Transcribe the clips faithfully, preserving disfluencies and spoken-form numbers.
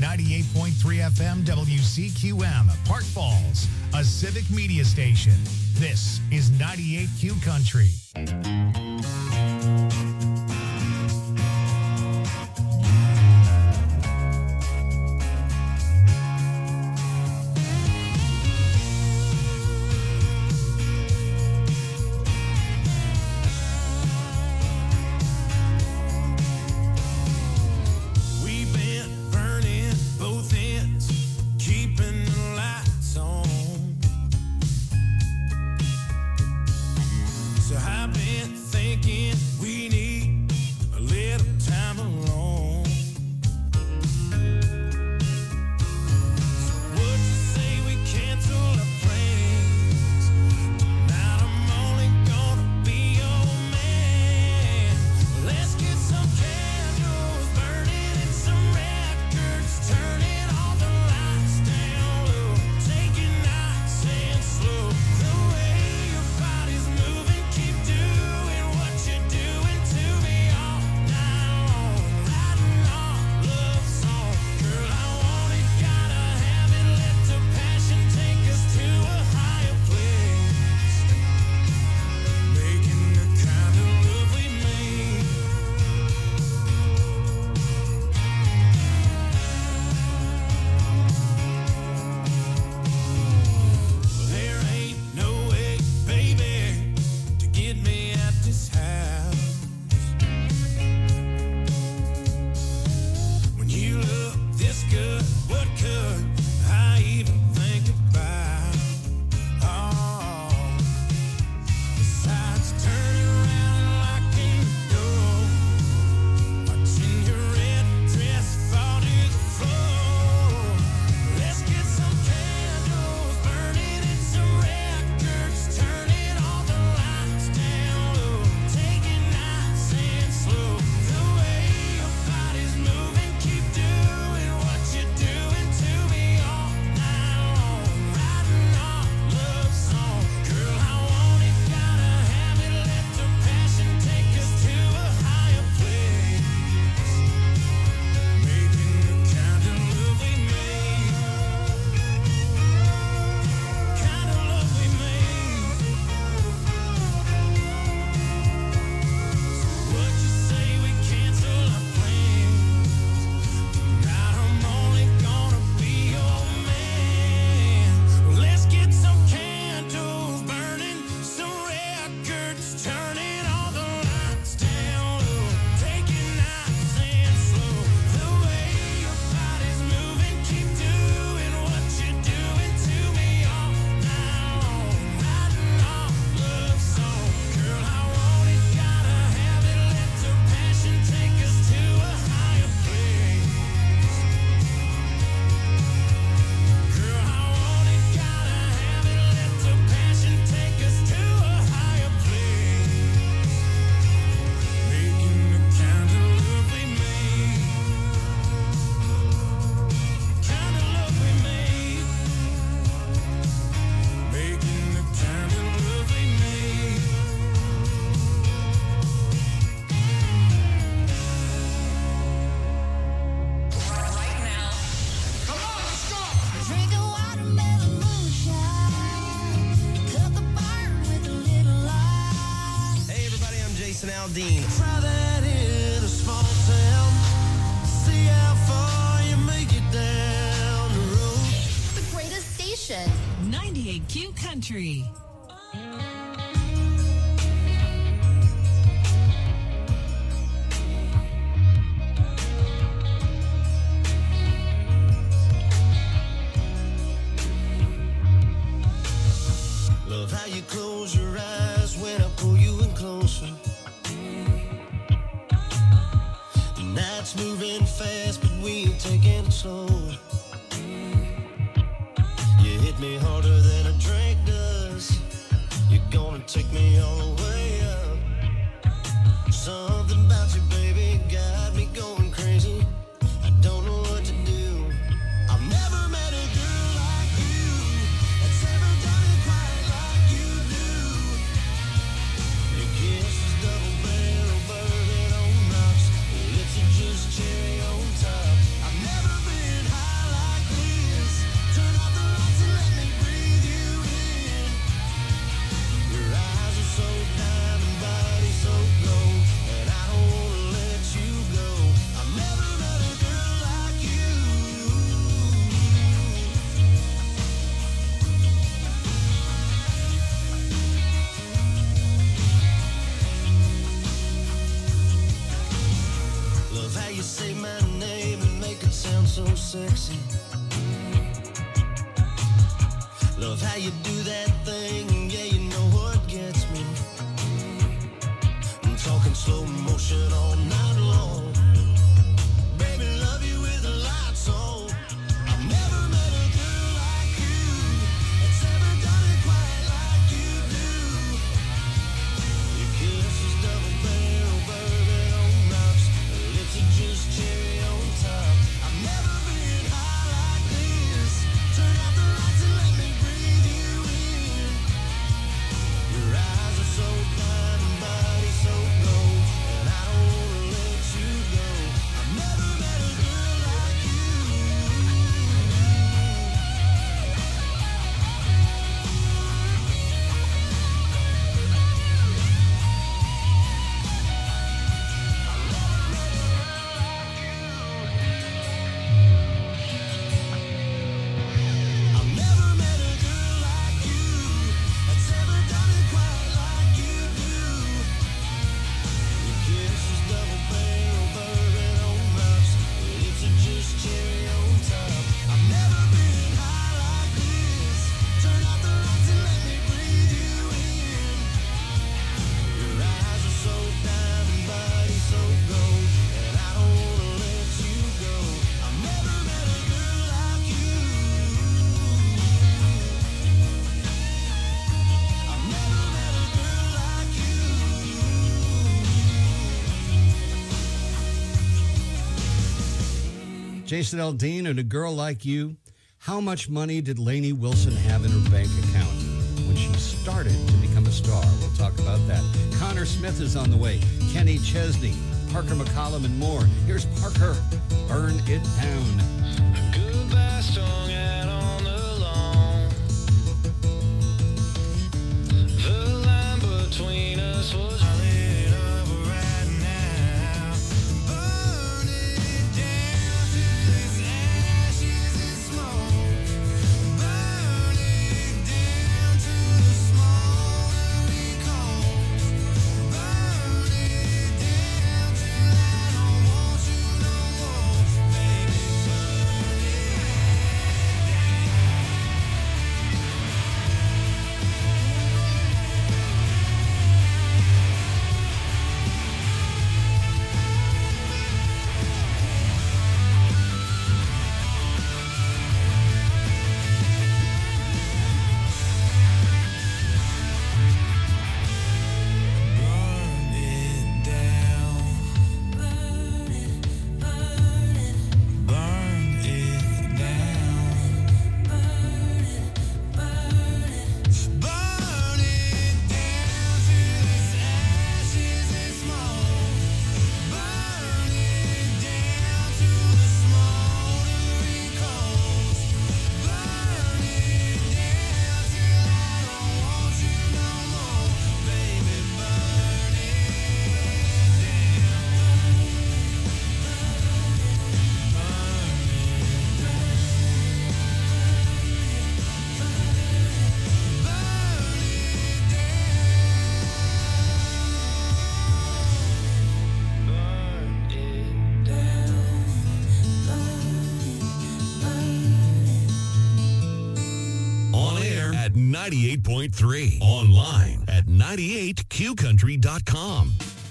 ninety-eight point three F M W C Q M, Park Falls, a civic media station. This is ninety-eight Q Country. ninety-eight Q Country. Love how you close your eyes when I pull you in closer. The night's moving fast, but we ain't taking it slow. You hit me harder than a drink does. You're gonna take me all the way up. Something about you, baby, got me going crazy. I don't know what to do. I've never met a girl like you that's ever done it quite like you do. Your kiss is double barrel, burning on rocks. Your lips are just cherry on top. I've never been high. so sexy. Love how you do that thing, yeah, you know what gets me. I'm talking slow motion all night long. Baby, love you with the lights on. I've never met a girl like you that's ever done it quite like you do. Your kiss is double barrel bourbon on rocks. Her lips are just cherry on top. I've never been high like this. Turn out the lights and let me breathe you in. Your eyes are so fine and body so gold, and I don't wanna let you go. I've never met a girl like you. I've never met a girl like you that's ever done it quite like you do. Your kiss is double barrel bourbon on rocks. Your lips are just cherry on top. I've never been high like this. Turn out the lights and let me breathe you in. Your eyes are so diamond, body so gold, and I don't wanna let you go. I've never met a girl like you. I've never met a girl like you. Jason Aldean and A Girl Like You. How much money did Lainey Wilson have in her bank account when she started to become a star? We'll talk about that. Connor Smith is on the way. Kenny Chesney, Parker McCollum, and more. Here's Parker, Burn It Down. Goodbye strung out on the lawn. The line between us was lit up right now. Burn it down to its ashes and smoke. Burn it down to the smoldering coals. Burn it down till I don't want you no more. Baby, burn it Burn it down. Burn it, burn it. Burn it down. Burn it, burn it. Burn it down till it's ashes and smoke. Burn it down to the smoldering coals. Burn it down till I don't want you no more. Baby, burn it On air at ninety-eight point three. Online at ninety-eight q country dot com.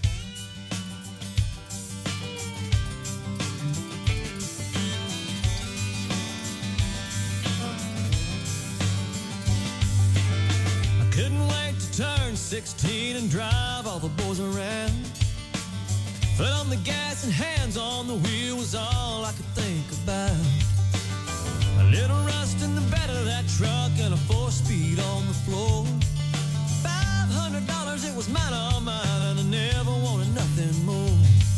I couldn't wait to turn sixteen and drive all the boys around. Foot on the gas and hands on the wheel was all I could think about. A little rust in the bed of that truck and a four-speed on the floor. Five hundred dollars, it was mine, all mine, and I never wanted nothing more.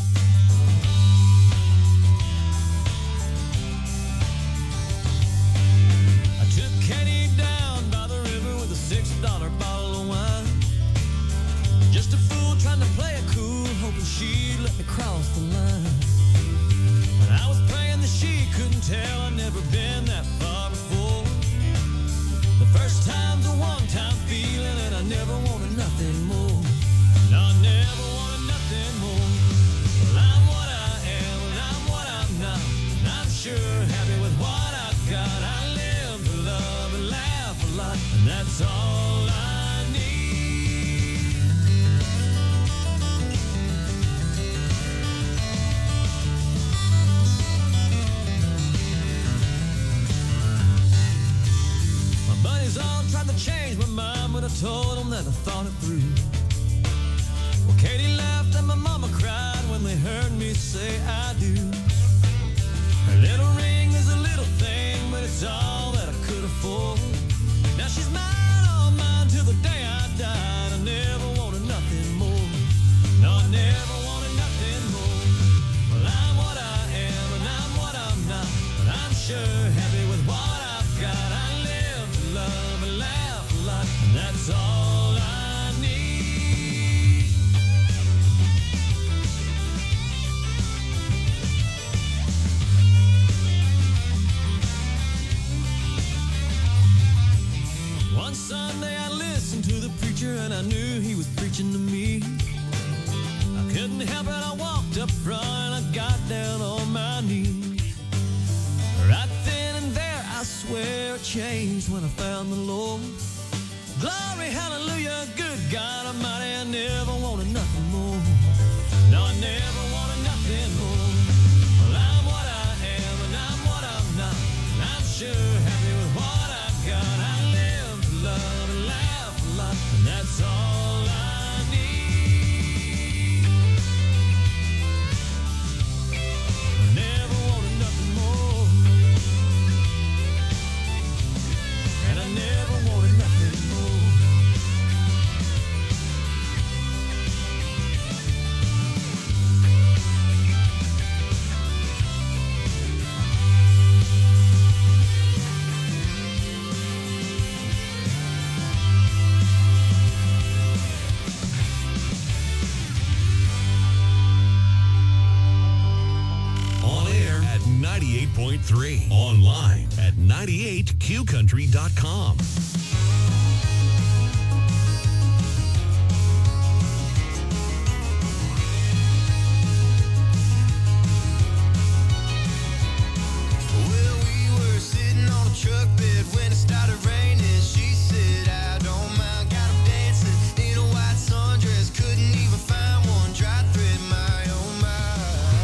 I took Kenny down by the river with a six-dollar bottle of wine. Just a fool trying to play it cool, hoping she'd let me cross the line. And I was praying that she couldn't tell I'd never been that far before. The first time's a one-time feeling, and I never wanted nothing more. No, I never wanted nothing more. Well, I'm what I am, and I'm what I'm not, and I'm sure told them that I thought it through. Well, Katie laughed and my mama cried when they heard me say I do. Her little ring is a little thing, but it's all that I could afford. Now she's mine, all mine, till the day I died. I never wanted nothing more. No, I never wanted nothing more. Well, I'm what I am, and I'm what I'm not. But I'm sure happy with what I've got. I live to love and laugh a lot, and that's all I need. One Sunday I listened to the preacher and I knew he was preaching to me. I couldn't help it, I walked up front and I got down on my knees. Right then and there I swear it changed when I found the Lord. Glory, hallelujah, good God Almighty, I never wanted nothing more. No, I never wanted nothing more. Well, I'm what I am and I'm what I'm not. And I'm sure happy with what I've got. I live to love and laugh a lot, and that's all I need. I never wanted nothing more. And I never wanted nothing more. On air at ninety-eight point three. Online at ninety-eight q country dot com. Well, we were sitting on a truck bed when it started raining. She said, I don't mind, got 'em dancing in a white sundress. Couldn't even find one dry thread, my oh my.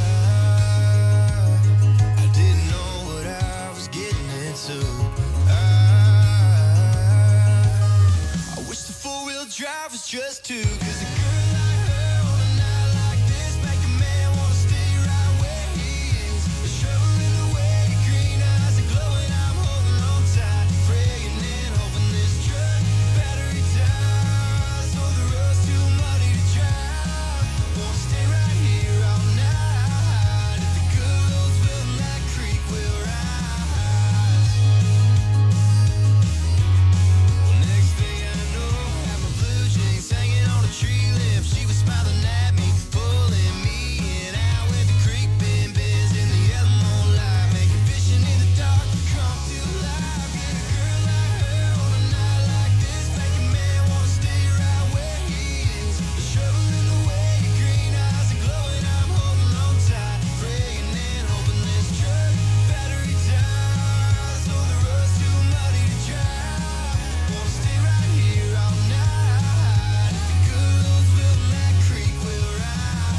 I didn't know what I was getting into. I, I wish the four-wheel drive was just two, 'cause a girl like her on a night like this make a man wanna stay right where he is. A shovel in the way, green eyes are glowing, I'm holding on tight, praying and hoping this truck battery dies, so the road's too muddy to drive. Wanna stay right here all night, if the good old will and that creek will rise. Well, next thing I know, I have my blue jeans hanging on a tree limb. She was smiling at me, pulling me in. Out with the creek bend, bends in the yellow moonlight, making vision in the dark come to life. Get a girl like her on a night like this, make a man wanna stay right where he is. The shovel in the way, green eyes are glowing, I'm holding on tight, praying and hoping this truck battery dies, so the road's too muddy to drive. Wanna stay right here all night, if the good old will and that creek will rise.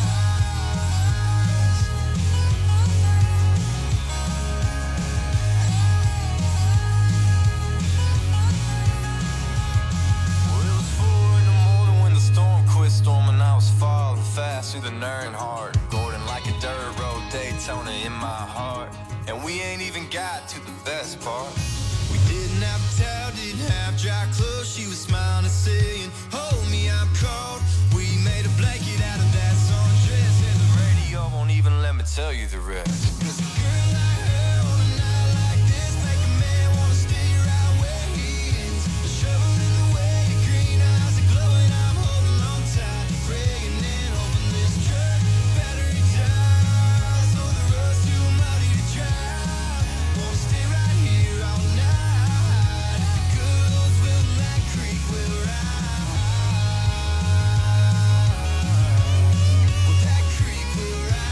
Well, it was four in the morning when the storm quit storming. I was falling fast through the Earnhardt, Gordon like a dirt road Daytona in my heart. And we ain't even got to the best part. We didn't have a towel, didn't have dry clothes. She was smiling and saying, hold me, I'm cold. We made a blanket out of that sundress, and the radio won't even let me tell you the rest. 'Cause a girl like her on a night like this make a man wanna stay right where he is. A shovel in the way, green eyes are glowing, I'm holding on tight, praying and hoping this truck battery dies, so the road's too muddy to drive. Wanna stay right here all night, if the good old will and that creek will rise. Well, that creek will rise.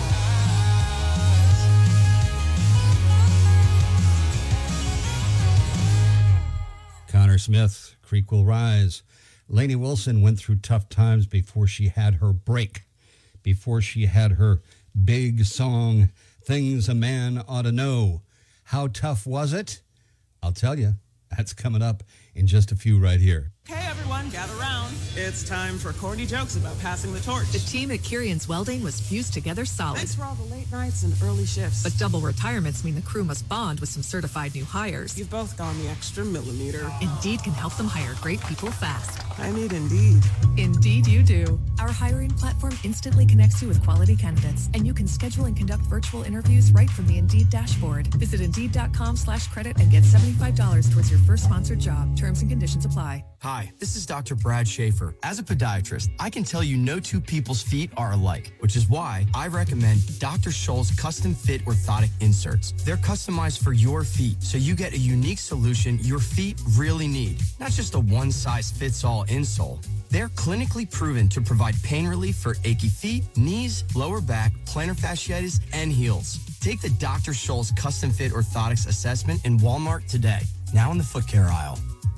Connor Smith, Creek Will Rise. Lainey Wilson went through tough times before she had her break, before she had her big song, Things a Man Ought to Know. How tough was it? I'll tell you, That's coming up in just a few right here. Okay, everyone, gather round. It's time for corny jokes about passing the torch. The team at Kirian's Welding was fused together solid. Thanks for all the late nights and early shifts. But double retirements mean the crew must bond with some certified new hires. You've both gone the extra millimeter. Indeed can help them hire great people fast. I need Indeed. Indeed you do. Our hiring platform instantly connects you with quality candidates, and you can schedule and conduct virtual interviews right from the Indeed dashboard. Visit Indeed.com slash credit and get seventy-five dollars towards your first sponsored job. Terms and conditions apply. Hi, this is Doctor Brad Schaefer. As a podiatrist, I can tell you no two people's feet are alike, which is why I recommend Doctor Scholl's custom fit orthotic inserts. They're customized for your feet, so you get a unique solution your feet really need, not just a one-size-fits-all insole. They're clinically proven to provide pain relief for achy feet, knees, lower back, plantar fasciitis, and heels. Take the Doctor Scholl's custom fit orthotics assessment in Walmart today, now in the foot care aisle.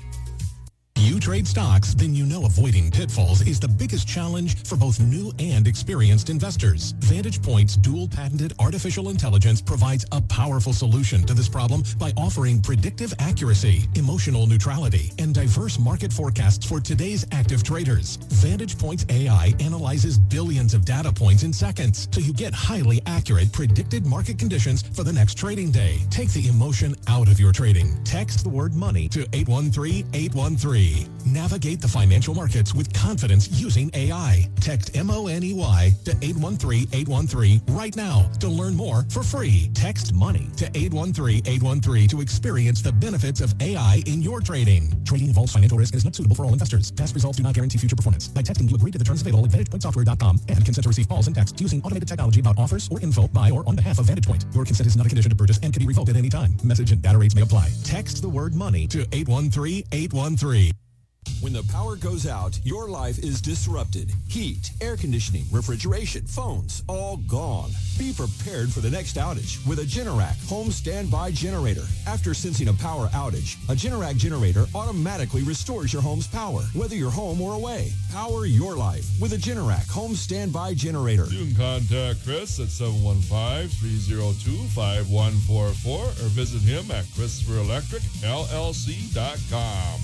You trade stocks, then you know avoiding pitfalls is the biggest challenge for both new and experienced investors. Vantage Point's dual-patented artificial intelligence provides a powerful solution to this problem by offering predictive accuracy, emotional neutrality, and diverse market forecasts for today's active traders. Vantage Point's A I analyzes billions of data points in seconds, so you get highly accurate predicted market conditions for the next trading day. Take the emotion out of your trading. Text the word money to eight one three eight one three. Navigate the financial markets with confidence using A I. Text M O N E Y to eight one three eight one three right now to learn more for free. Text money to eight one three eight one three to experience the benefits of A I in your trading. Trading involves financial risk and is not suitable for all investors. Past results do not guarantee future performance. By texting, you agree to the terms available at vantage point software dot com and consent to receive calls and texts using automated technology about offers or info by or on behalf of Vantage Point. Your consent is not a condition to purchase and can be revoked at any time. Message and data rates may apply. Text the word money to eight one three eight one three. When the power goes out, your life is disrupted. Heat, air conditioning, refrigeration, phones, all gone. Be prepared for the next outage with a Generac home standby generator. After sensing a power outage, a Generac generator automatically restores your home's power, whether you're home or away. Power your life with a Generac home standby generator. You can contact Chris at seven one five, three oh two, five one four four or visit him at Christopher Electric L L C dot com.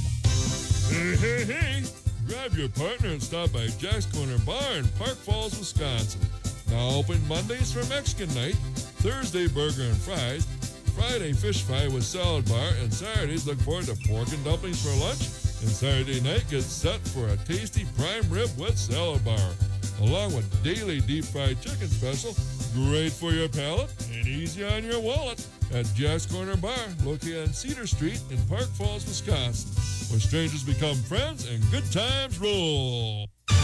Hey, hey, hey! Grab your partner and stop by Jack's Corner Bar in Park Falls, Wisconsin. Now open Mondays for Mexican night, Thursday burger and fries, Friday fish fry with salad bar, and Saturdays look forward to pork and dumplings for lunch, and Saturday night gets set for a tasty prime rib with salad bar, along with daily deep fried chicken special, great for your palate and easy on your wallet, at Jack's Corner Bar, located on Cedar Street in Park Falls, Wisconsin, where strangers become friends and good times roll.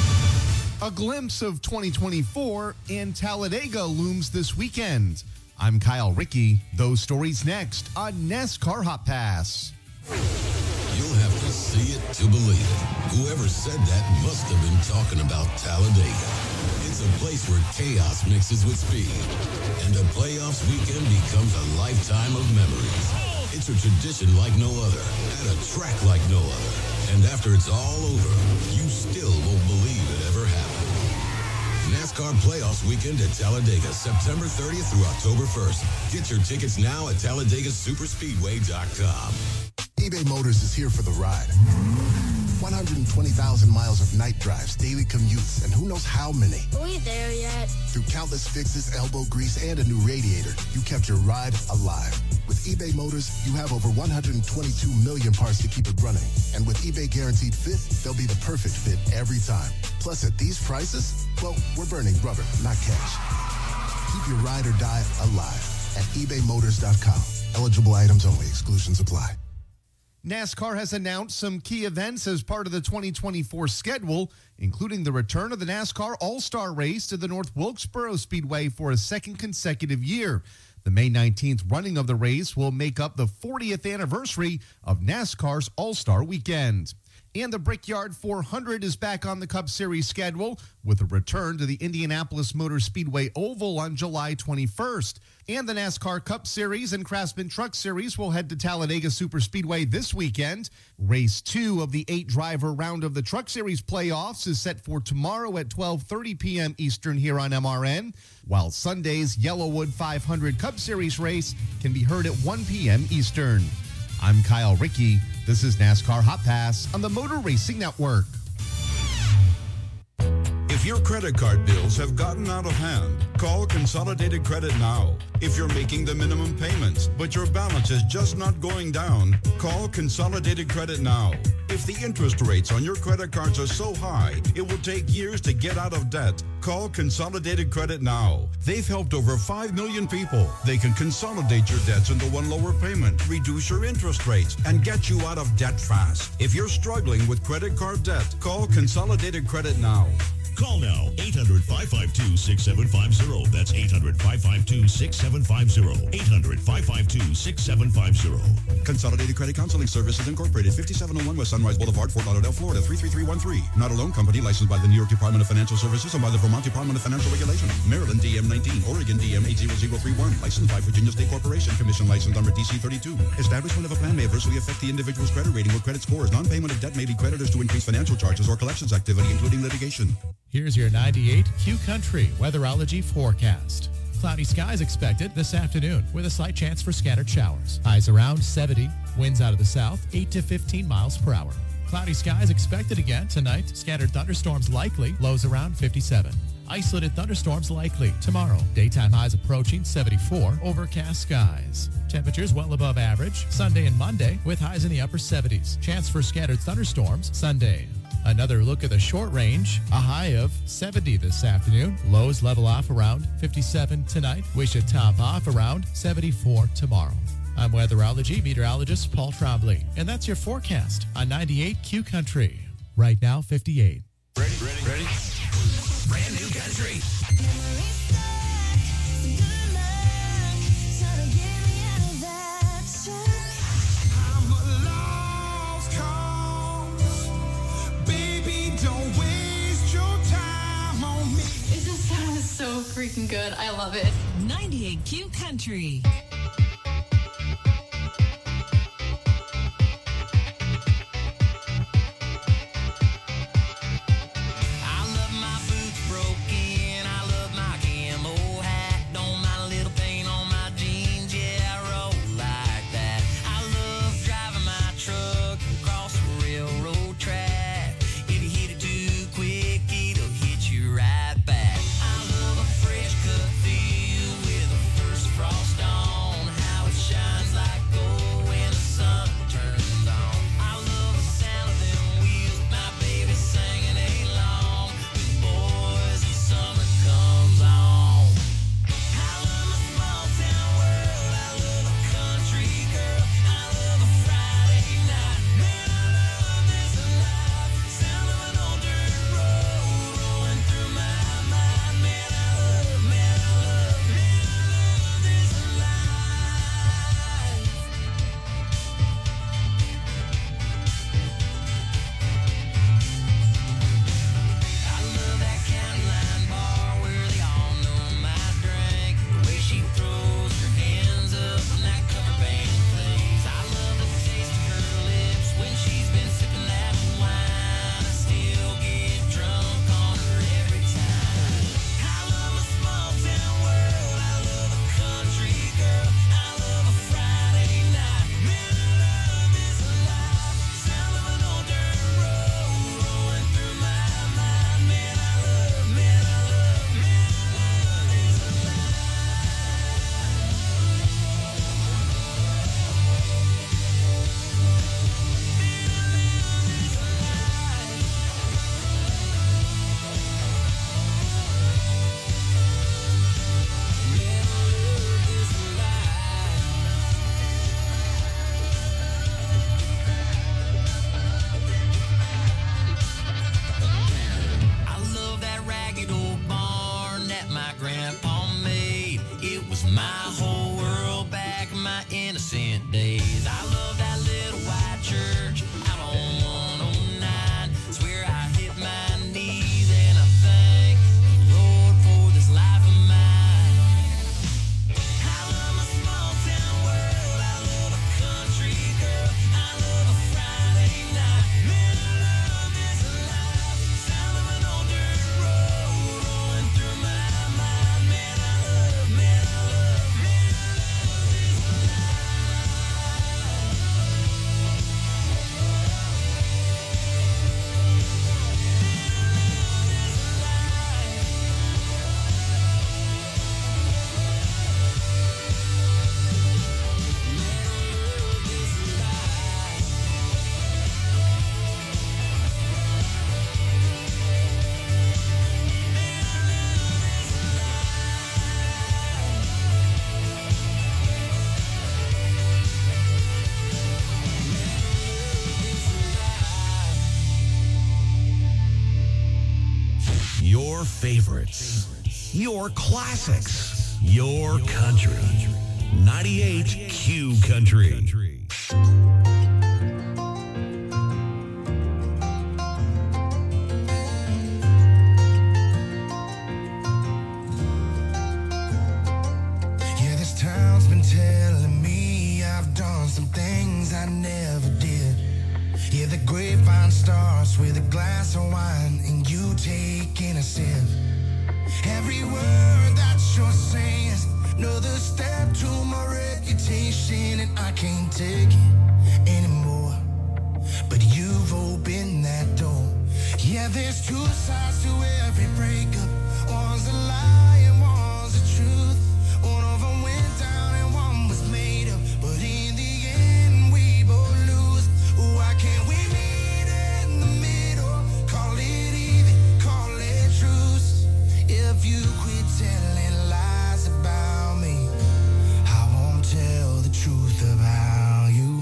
A glimpse of twenty twenty-four in Talladega looms this weekend. I'm Kyle Rickey. Those stories next on NASCAR Hot Pass. You'll have to see it to believe it. Whoever said that must have been talking about Talladega. It's a place where chaos mixes with speed, and a playoffs weekend becomes a lifetime of memories. It's a tradition like no other, at a track like no other. And after it's all over, you still won't believe it ever happened. NASCAR Playoffs Weekend at Talladega, September thirtieth through October first. Get your tickets now at Talladega Superspeedway dot com. eBay Motors is here for the ride. one hundred twenty thousand miles of night drives, daily commutes, and who knows how many. Are we there yet? Through countless fixes, elbow grease, and a new radiator, you kept your ride alive. With eBay Motors, you have over one hundred twenty-two million parts to keep it running. And with eBay Guaranteed Fit, they'll be the perfect fit every time. Plus, at these prices, well, we're burning rubber, not cash. Keep your ride or die alive at ebay motors dot com. Eligible items only. Exclusions apply. NASCAR has announced some key events as part of the twenty twenty-four schedule, including the return of the NASCAR All-Star Race to the North Wilkesboro Speedway for a second consecutive year. The May nineteenth running of the race will make up the fortieth anniversary of NASCAR's All-Star Weekend. And the Brickyard four hundred is back on the Cup Series schedule with a return to the Indianapolis Motor Speedway Oval on July twenty-first. And the NASCAR Cup Series and Craftsman Truck Series will head to Talladega Superspeedway this weekend. Race two of the eight-driver round of the Truck Series playoffs is set for tomorrow at twelve thirty p.m. Eastern here on M R N, while Sunday's Yellowwood five hundred Cup Series race can be heard at one p.m. Eastern. I'm Kyle Rickey. This is NASCAR Hot Pass on the Motor Racing Network. If your credit card bills have gotten out of hand, call Consolidated Credit now. If you're making the minimum payments, but your balance is just not going down, call Consolidated Credit now. If the interest rates on your credit cards are so high, it will take years to get out of debt, call Consolidated Credit now. They've helped over five million people. They can consolidate your debts into one lower payment, reduce your interest rates, and get you out of debt fast. If you're struggling with credit card debt, call Consolidated Credit now. Call now, eight hundred, five five two, six seven five zero. That's eight hundred, five five two, six seven five zero. eight hundred, five five two, six seven five zero. Consolidated Credit Counseling Services Incorporated, fifty-seven oh one West Sunrise Boulevard, Fort Lauderdale, Florida, three three three one three. Not a loan company licensed by the New York Department of Financial Services and by the Vermont Department of Financial Regulation. Maryland D M nineteen, Oregon D M eight zero zero three one. Licensed by Virginia State Corporation. Commission license number D C thirty-two. Establishment of a plan may adversely affect the individual's credit rating or credit scores. Non-payment of debt may lead creditors to increase financial charges or collections activity, including litigation. Here's your ninety-eight Q Country weatherology forecast. Cloudy skies expected this afternoon with a slight chance for scattered showers. Highs around seventy, winds out of the south eight to fifteen miles per hour. Cloudy skies expected again tonight. Scattered thunderstorms likely, lows around fifty-seven. Isolated thunderstorms likely tomorrow. Daytime highs approaching seventy-four, overcast skies. Temperatures well above average Sunday and Monday with highs in the upper seventies. Chance for scattered thunderstorms Sunday. Another look at the short range, a high of seventy this afternoon. Lows level off around fifty-seven tonight. We should top off around seventy-four tomorrow. I'm weatherology meteorologist Paul Trombley, and that's your forecast on ninety-eight Q Country. Right now, fifty-eight. Ready, ready, ready? Brand new country. So freaking good. I love it. ninety-eight Q Country. Your favorites. Your classics. Your country. ninety-eight Q Country. Yeah, this town's been telling me I've done some things I never did. Yeah, the grapevine starts with a glass of wine and you taking a sip. Every word that you're saying is another step to my reputation, and I can't take it anymore. But you've opened that door. Yeah, there's two sides to every breakup. One's a lie and one's the truth. One of them went down and one was made up. But in the end, we both lose. Why can't we meet in the middle? Call it even, call it truce. If you quit telling lies about me, I won't tell the truth about you.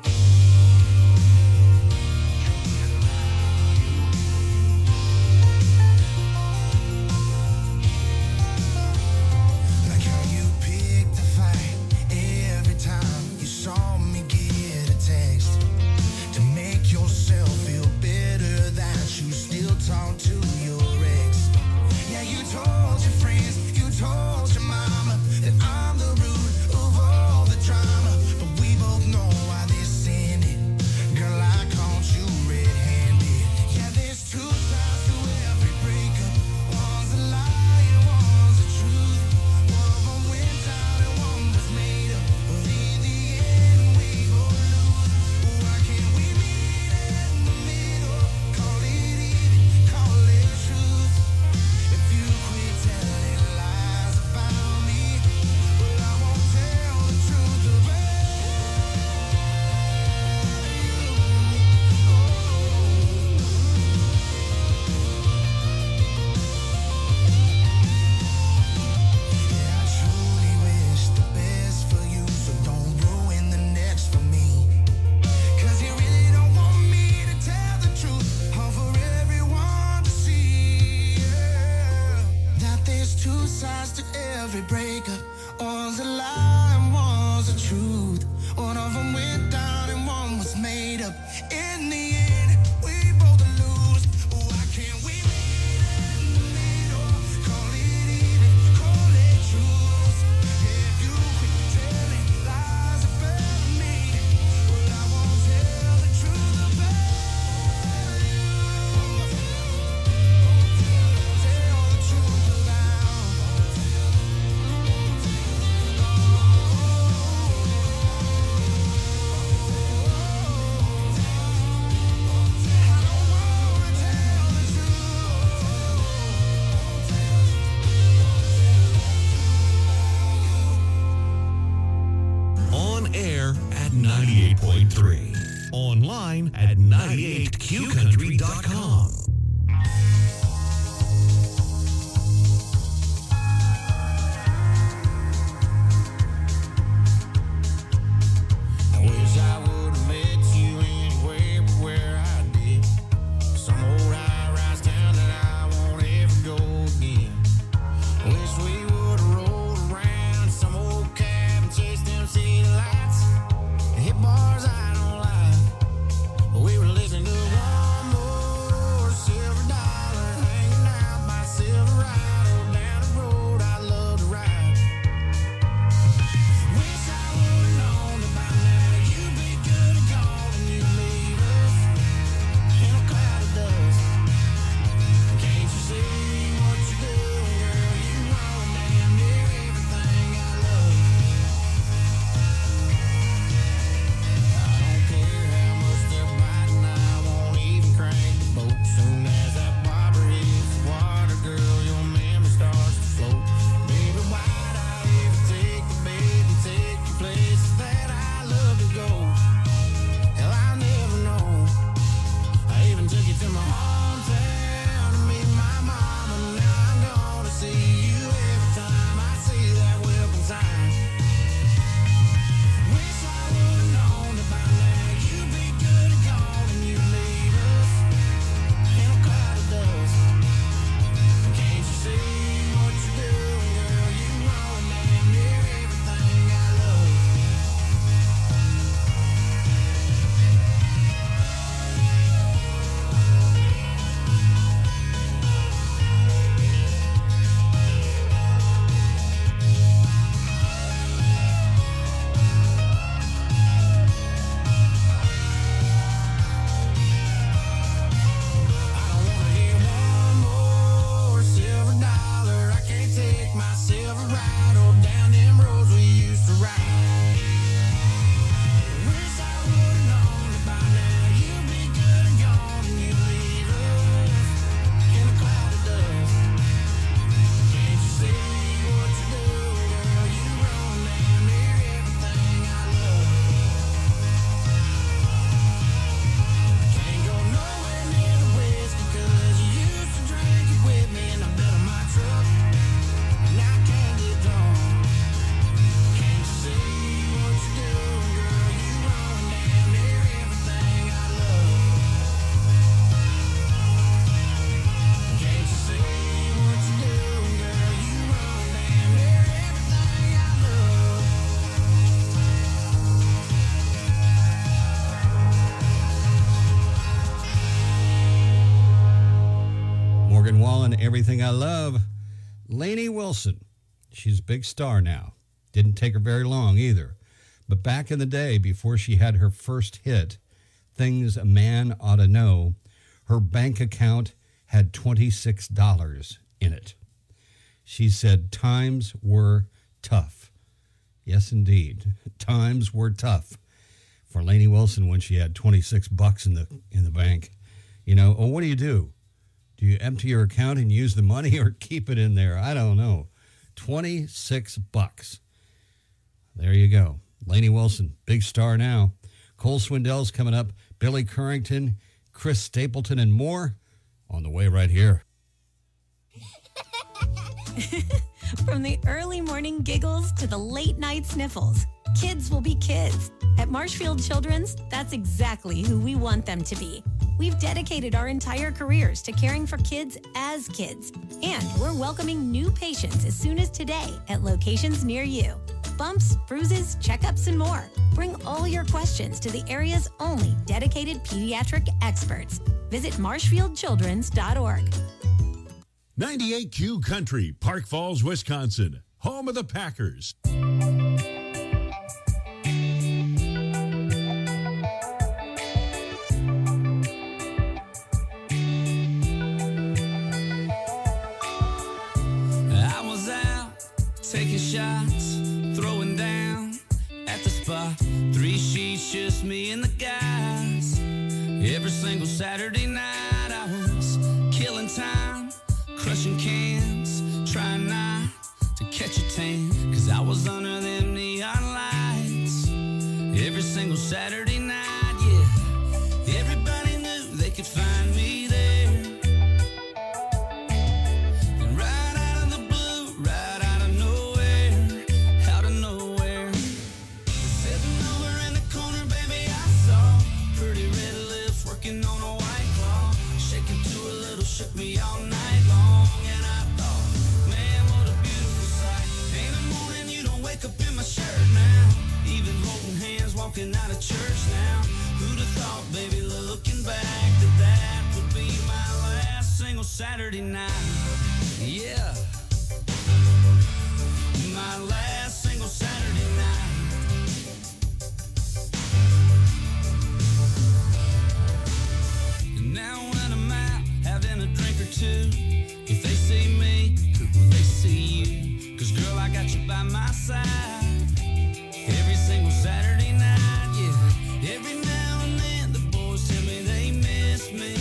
Like how you picked a fight every time you saw me get a text to make yourself feel better that you still talk to your ex. Yeah, you told your friends, you told your mama that I'm the root of all the drama. But we both know why this ended. Girl, I caught you red-handed. Yeah, there's two sides to every breakup. One's a lie and one's the truth. One of them went down and one was made up. But in the end, we both lose. Why can't we meet in the middle? Call it even, call it truth. If you quit telling lies about me, well, I won't tell the truth about you. Yeah, I truly wish the best for you, so don't ruin the next for me. Cause you really don't want me to tell the truth, or for everyone to see. Yeah. That there's two sides to every breakup. One's a lie and one's the truth. One of them went down and one was made up. In the end, we both lose. Why can't we meet in the middle? Call it even, call it truth. Yeah, if you quit telling lies about me, well, I won't tell the truth about you. Tell the truth about On air at ninety-eight point three. Online at ninety-eight q country dot com. I wish I would've met you anywhere but where I did. Some old high-rise town that I won't ever go again. Wish we would've rolled around some old cab and chased them city lights. Hit bars I don't like. We were listening to one more Morgan Wallen, Everything I Love. Lainey Wilson. She's a big star now. Didn't take her very long either. But back in the day, before she had her first hit, Things a Man Ought to Know, her bank account had twenty-six dollars in it. She said times were tough. Yes, indeed. Times were tough for Lainey Wilson when she had twenty-six bucks in the in the bank. You know, oh, what do you do? Do you empty your account and use the money or keep it in there? I don't know. twenty-six bucks. There you go. Lainey Wilson, big star now. Cole Swindell's coming up. Billy Currington, Chris Stapleton, and more on the way right here. From the early morning giggles to the late night sniffles, kids will be kids. At Marshfield Children's, that's exactly who we want them to be. We've dedicated our entire careers to caring for kids as kids, and we're welcoming new patients as soon as today at locations near you. Bumps, bruises, checkups, and more. Bring all your questions to the area's only dedicated pediatric experts. Visit marshfield children's dot org. ninety-eight Q Country, Park Falls, Wisconsin, home of the Packers. I was out taking shots, throwing down at the spot. Three sheets, just me and the guys. Every single Saturday night I was killing time, crushing cans, trying not to catch a tan, cause I was under them neon lights. Every single Saturday night, yeah. Everybody knew they could find me there. And right out of the blue, right out of nowhere, out of nowhere, sitting over in the corner, baby, I saw pretty red lips working on a white claw, shaking to a little, shook me all night long. And I thought, man, what a beautiful sight. Ain't a morning you don't wake up in my shirt now, even holding hands walking out of church now. Who'd have thought, baby, looking back, that that would be my last single Saturday night. Yeah, my last single Saturday night. And now when I'm out having a drink or two, if they see me, will they see you? Cause girl, I got you by my side every single Saturday night, yeah. Every now and then the boys tell me they miss me.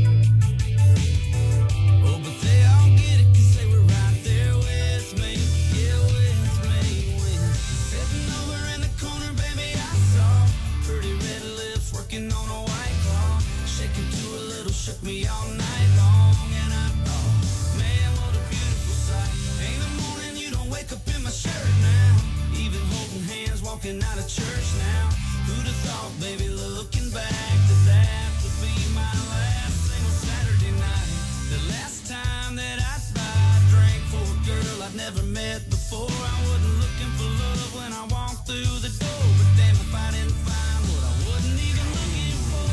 Oh, but they all get it cause they were right there with me, yeah, with me. When sitting over in the corner, baby, I saw pretty red lips working on a white claw, shaking to a little, shook me all night long. And I thought, man, what a beautiful sight. Ain't a morning you don't wake up in my shirt now, even holding hands walking out of church now. Who'd have thought, baby, looking back, that that would be my last single Saturday night. The last time that I tried a drink for a girl I'd never met before. I wasn't looking for love when I walked through the door, but damn if I didn't find what I wasn't even looking for.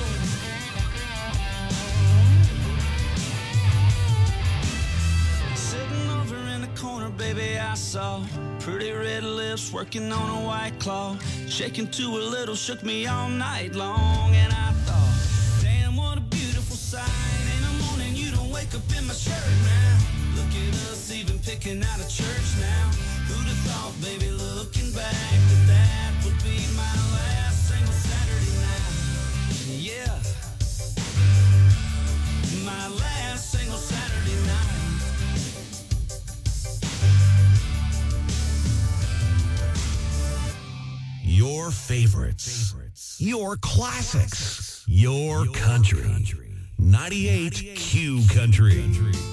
Sitting over in the corner, baby, I saw pretty red lips working on a white claw, shaking to a little, shook me all night long. And I thought, damn, what a beautiful sight. Ain't a morning you don't wake up in my shirt now. Look at us even picking out of church now. Who'd have thought, baby, looking back, that that would be my last single Saturday night. Yeah, my last single Saturday night. Your favorites, your classics, your country. ninety-eight Q Country.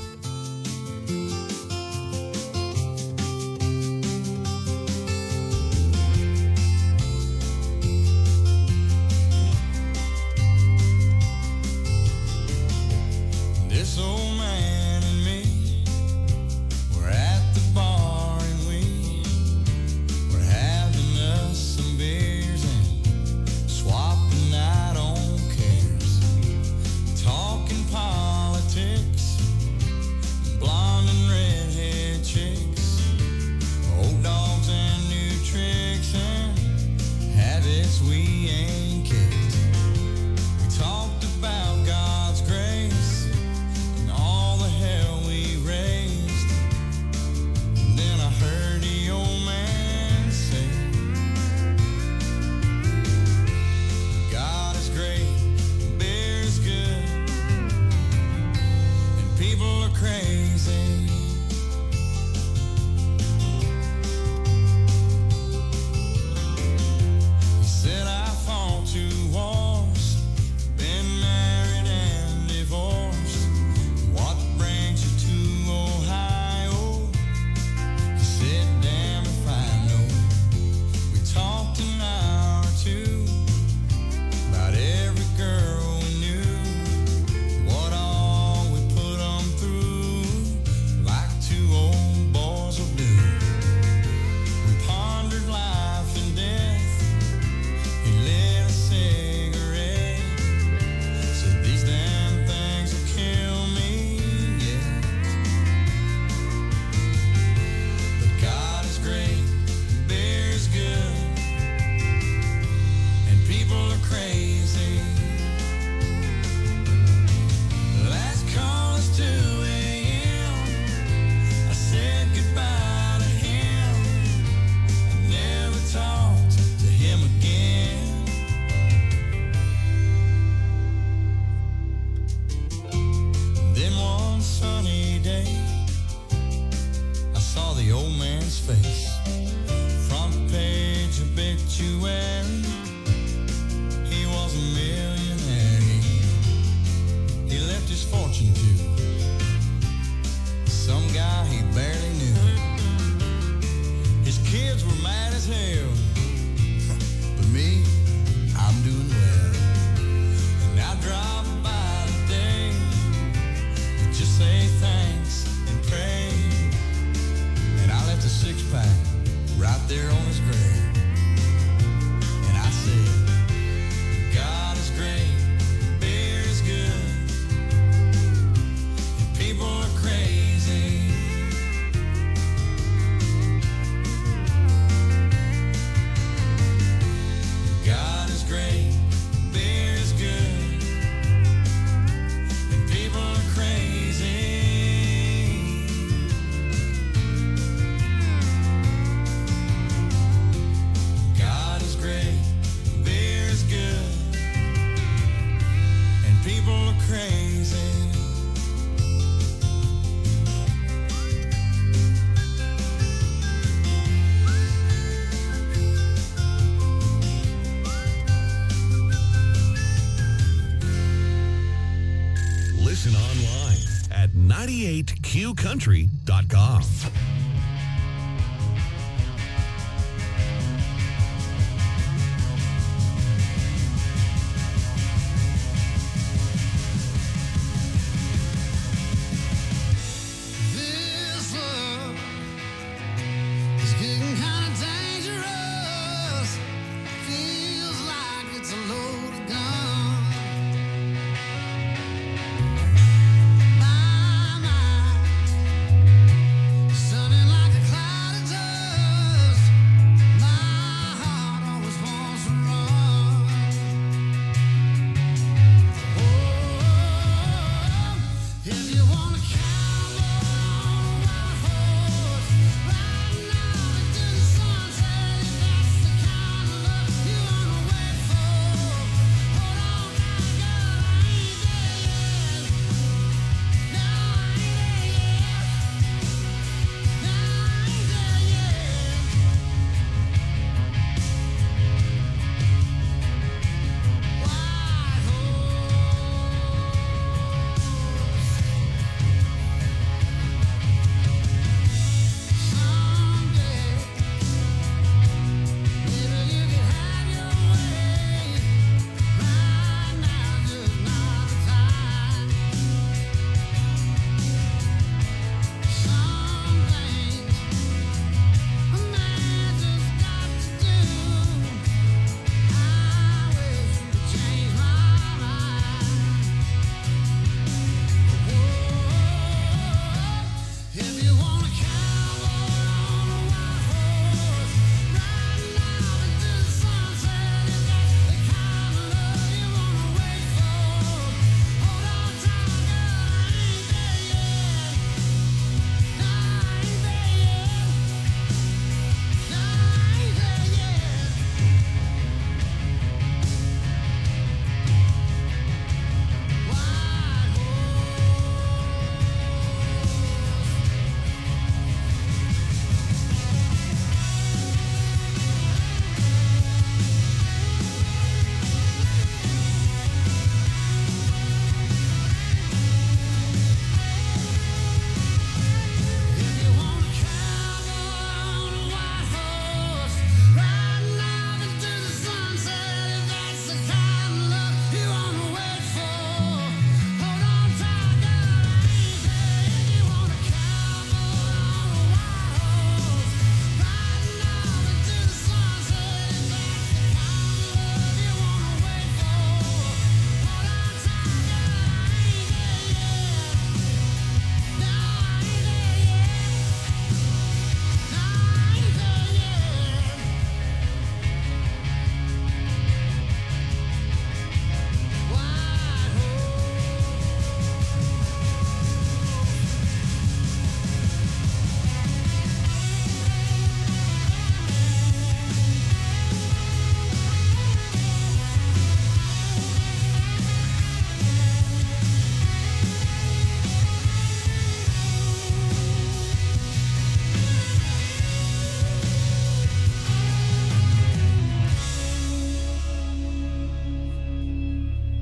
This old man and me, we're at the bar and we we're having us some beers and swapping out on cares, talking politics, crazy. He said I fought two wars, been married and divorced. What brings you to Ohio? He said, damn if I know. We talked an hour or two about every girl we knew, what all we put them through, like two old boys will do. We pondered life and death. He lit a cigarette, said these damn things will kill me, yeah. But God is great, beer is good, and people are crazy. Last call is two a.m. I said goodbye to him. I never talked to him again. Then one sunny day, I saw the old man's face. Front page obituary. He was a millionaire. He, he left his fortune to some guy he barely knew. His kids were mad as hell, but me, I'm doing well. And I drive by today to just say thanks and pray. And I left a six pack right there on his grave. And I said, God is great, beer is good, and people are crazy. God is great, beer is good, and people are crazy. God is great, beer is good, and people are crazy. Listen online at ninety-eight q country dot com. This love is getting kind of dangerous. Feels like it's a loaded gun. My, my, son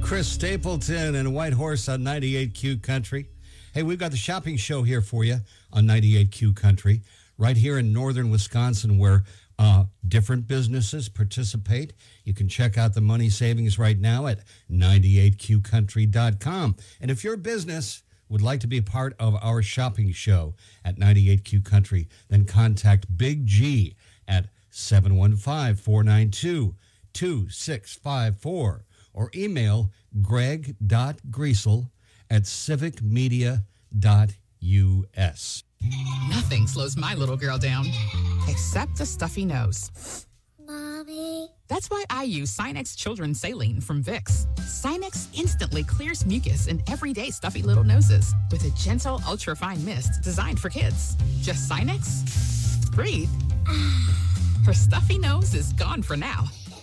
Chris Stapleton and White Horse on ninety-eight Q Country. Hey, we've got the shopping show here for you on ninety-eight Q Country, right here in northern Wisconsin, where uh, different businesses participate. You can check out the money savings right now at ninety-eight q country dot com. And if your business would like to be a part of our shopping show at ninety-eight Q Country, then contact Big G at seven one five, four nine two, two six five four or email greg.griesel at civic media dot u s. Nothing slows my little girl down except a stuffy nose. Mommy. That's why I use Sinex Children's Saline from Vicks. Sinex instantly clears mucus in everyday stuffy little noses with a gentle, ultra-fine mist designed for kids. Just Sinex? Breathe. Her stuffy nose is gone for now.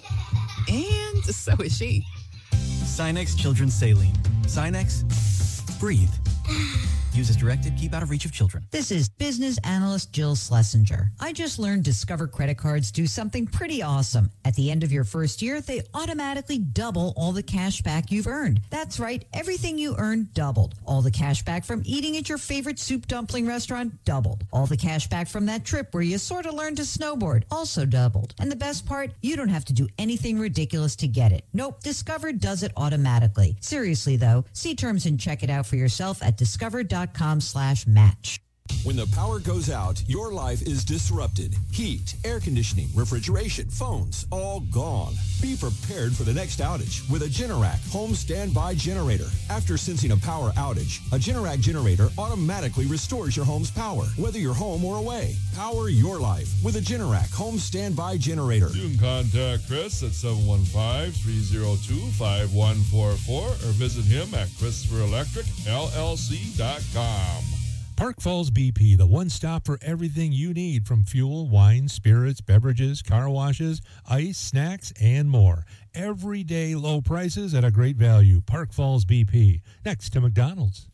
And so is she. Sinex Children's Saline. Sinex, breathe. Use as directed. Keep out of reach of children. This is business analyst Jill Schlesinger. I just learned Discover credit cards do something pretty awesome. At the end of your first year, they automatically double all the cash back you've earned. That's right. Everything you earned doubled. All the cash back from eating at your favorite soup dumpling restaurant doubled. All the cash back from that trip where you sort of learned to snowboard also doubled. And the best part, you don't have to do anything ridiculous to get it. Nope, Discover does it automatically. Seriously, though, see terms and check it out for yourself at discover dot com slash match. When the power goes out, your life is disrupted. Heat, air conditioning, refrigeration, phones, all gone. Be prepared for the next outage with a Generac home standby generator. After sensing a power outage, a Generac generator automatically restores your home's power, whether you're home or away. Power your life with a Generac home standby generator. You can contact Chris at seven one five, three oh two, five one four four or visit him at Christopher Electric L L C dot com. Park Falls B P, the one stop for everything you need from fuel, wine, spirits, beverages, car washes, ice, snacks, and more. Everyday low prices at a great value. Park Falls B P, next to McDonald's.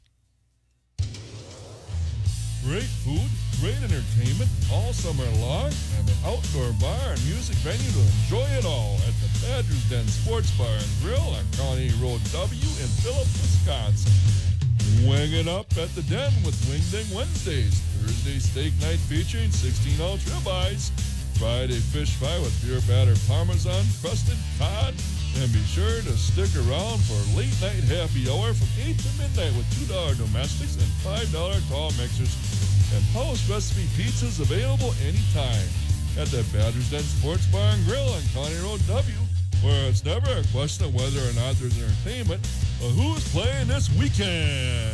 Great food, great entertainment all summer long, and an outdoor bar and music venue to enjoy it all at the Badger's Den Sports Bar and Grill on County Road W in Phillips, Wisconsin. Wing it up at the Den with Wing Ding Wednesdays. Thursday steak night featuring sixteen ounce ribeyes. Friday fish fry with beer batter parmesan crusted cod. And be sure to stick around for late night happy hour from eight to midnight with two dollar domestics and five dollar tall mixers. And house recipe pizzas available anytime at the Badger's Den Sports Bar and Grill on County Road W, where it's never a question of whether or not there's entertainment, but who's playing this weekend.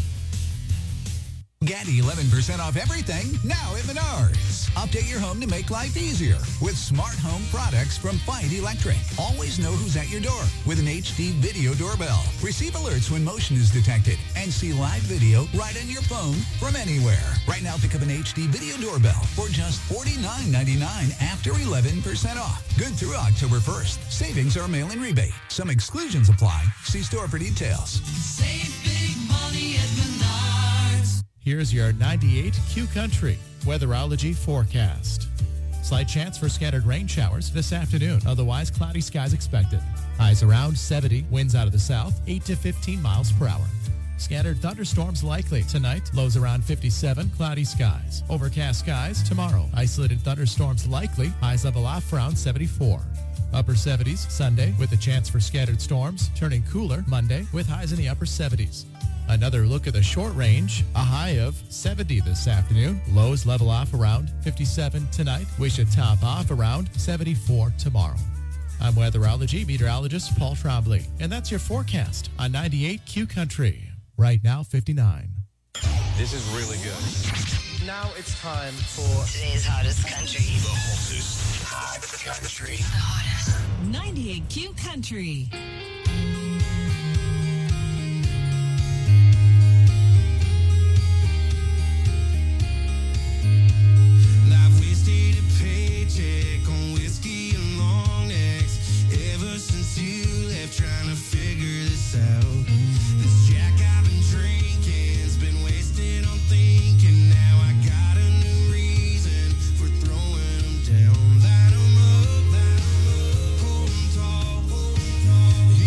Get eleven percent off everything now at Menards. Update your home to make life easier with smart home products from Fight Electric. Always know who's at your door with an H D video doorbell. Receive alerts when motion is detected and see live video right on your phone from anywhere. Right now, pick up an H D video doorbell for just forty-nine ninety-nine after eleven percent off. Good through October first. Savings are mail-in rebate. Some exclusions apply. See store for details. Save big money at Menards. Here's your ninety-eight Q Country weatherology forecast. Slight chance for scattered rain showers this afternoon. Otherwise, cloudy skies expected. Highs around seventy. Winds out of the south, eight to fifteen miles per hour. Scattered thunderstorms likely tonight. Lows around fifty-seven. Cloudy skies. Overcast skies tomorrow. Isolated thunderstorms likely. Highs level off around seventy-four. Upper seventies Sunday with a chance for scattered storms. Turning cooler Monday with highs in the upper seventies. Another look at the short range, a high of seventy this afternoon. Lows level off around fifty-seven tonight. We should top off around seventy-four tomorrow. I'm weatherology meteorologist Paul Trombley, and that's your forecast on ninety-eight Q Country. Right now, fifty-nine. This is really good. Now it's time for today's hottest country. The hottest hot country. The hottest. ninety-eight Q Country. Paycheck on whiskey and long necks. Ever since you left, trying to figure this out. This Jack I've been drinking's been wasted on thinking. Now I got a new reason for throwing them down. Light 'em up, light 'em up, hold 'em tall, hold 'em tall.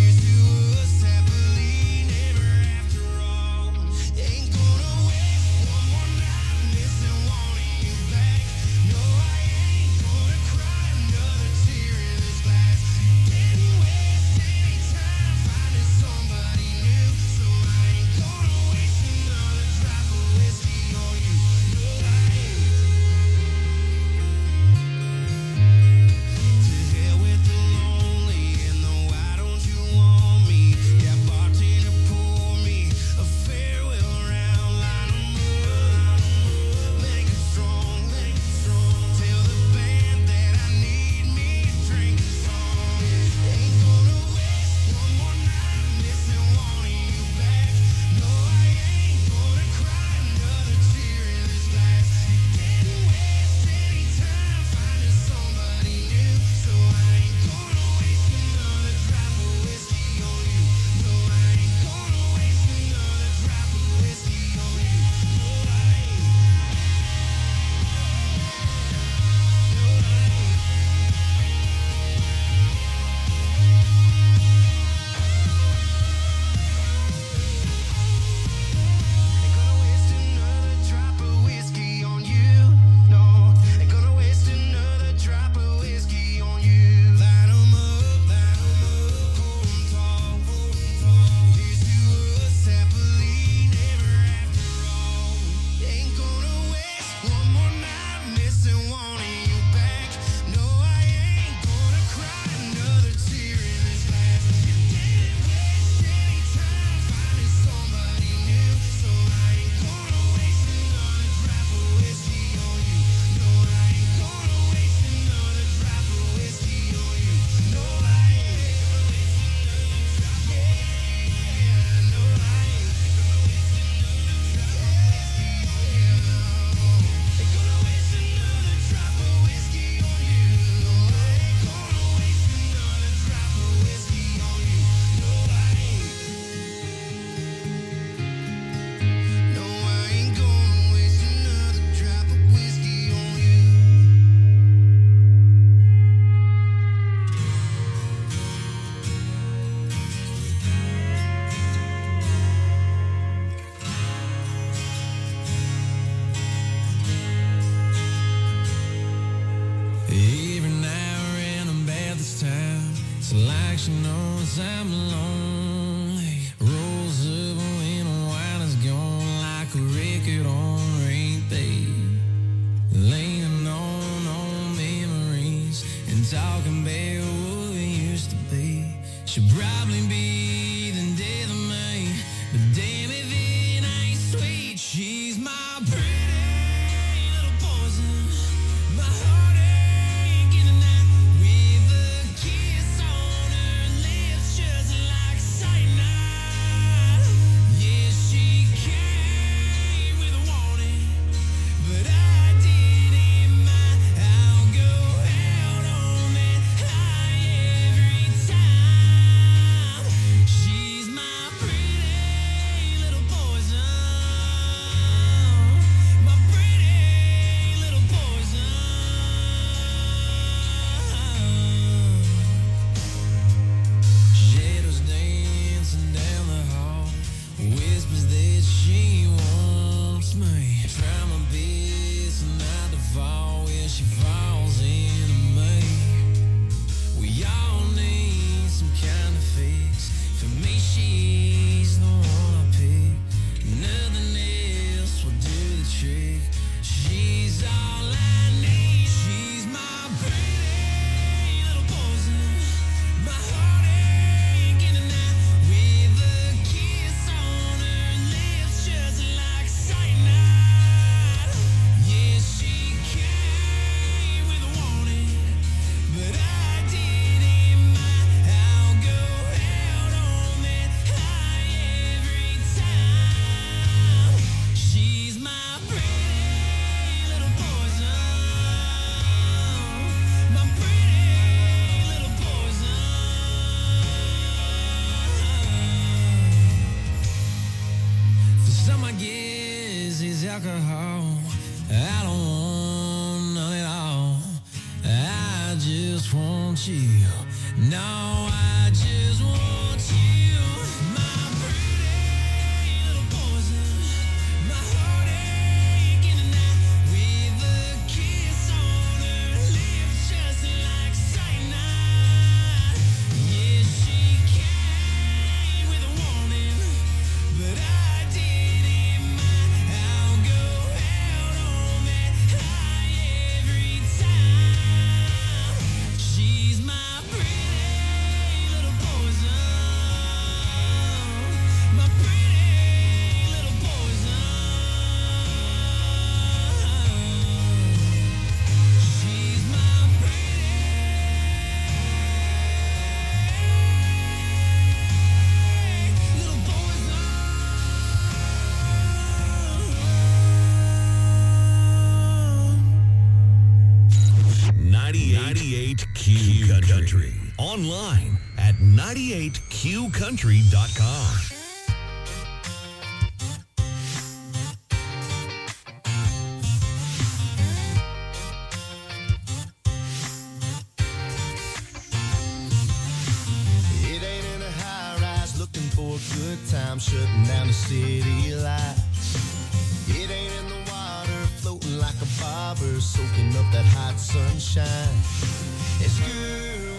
she knows I'm lonely. Rolls up when the wine is gone like a record on repeat. Laying on, on memories and talking about what we used to be. She'll probably be the death of me, but damn if it ain't sweet. She's my pretty little poison, my heartache in the night, with a kiss on her lips just like cyanide. Yeah, she came with a warning, but I didn't mind. I'll go out on that high every time. She's my pretty little poison, my pretty little poison. Shadows dancing down the hall, whispers that she wants me. Try my best not to fall when she falls into me. We all need some kind of fix. For me, she's the one I pick. Nothing else will do the trick. She's all I need. She's my pretty little poison, my heartache in the night, with a kiss on her lips just like cyanide. Yeah, she came with a warning, but I didn't mind. I'll go out on that high every time. She's my pretty little poison, my pretty little poison. For some, I guess it's alcohol. I don't want none at all. I just want you. No, I just want you. My pretty little poison, my heartache in the night, with a kiss on her lips just like cyanide. Yeah, she came with a warning, but I didn't mind. I'll go out on that high every time. She's my pretty little poison, my pretty little poison. She's my pretty little poison. ninety-eight Q Country. Online at ninety-eight q country dot com. It ain't in a high rise looking for a good time, shutting down the city lights. It ain't in the water floating like a bobber, soaking up that hot sunshine. It's girl